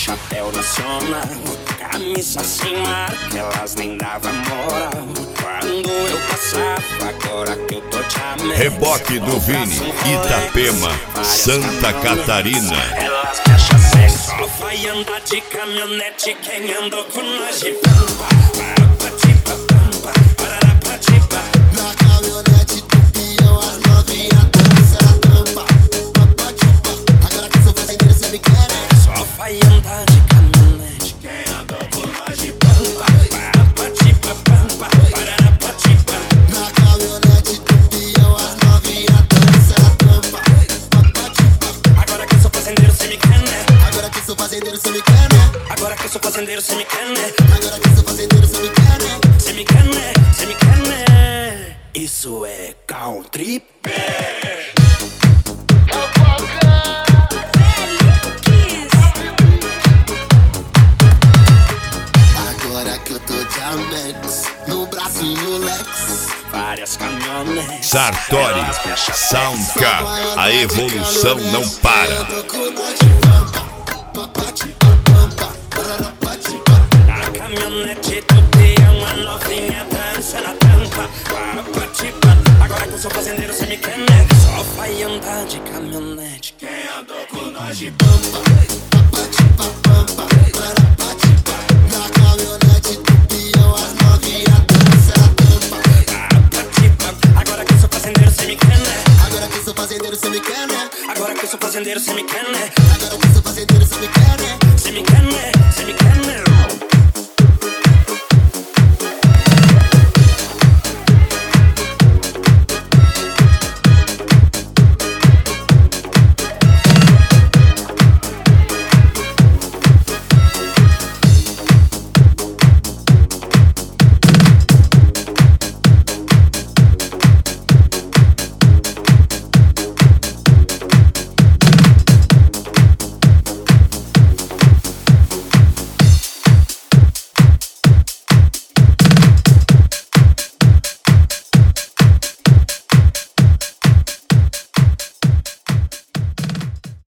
chapéu nacional, camisa sem marca, elas nem davam moral. Quando eu passava, agora que eu tô te amando. Reboque do Vini, Itapema, Santa Catarina. Elas me acham sexy. Só vai andar de caminhonete quem andou com nós de pampa. Na caminhonete do peão, as novinhas dançam a tampa. Agora que eu sou fazendeiro, cê me quer, né? Só vai andar de caminhonete quem andou com nós de pampa. Na caminhonete do peão, as novinhas dançam a tampa. Agora que eu sou fazendeiro, cê me quer, né? Agora que eu sou fazendeiro, cê me quer, né? Agora que eu sou fazendeiro, cê me quer, né? Agora que eu sou fazendeiro, cê me quer, né? Cê me quer, né? Cê me quer, né? Isso é country. Agora que eu tô de Amex, no braço e no Lex. Várias caminhonetes. Sartori, Soundcar, a evolução não para. Eu tô com nós de pampa. A caminhonete do peão, a novinha dança na tampa. Agora que eu sou fazendeiro, cê me quer, né? Só vai andar de caminhonete quem andou com nós de pampa. Na caminhonete do peão, as novinhas dançam a tampa. Agora que eu sou fazendeiro, cê me quer, né? Agora que eu sou fazendeiro, cê me quer, né? Agora que eu sou fazendeiro, cê me quer, né? Agora que eu sou fazendeiro, cê me quer, né? Cê me quer, né? Cê me quer, né?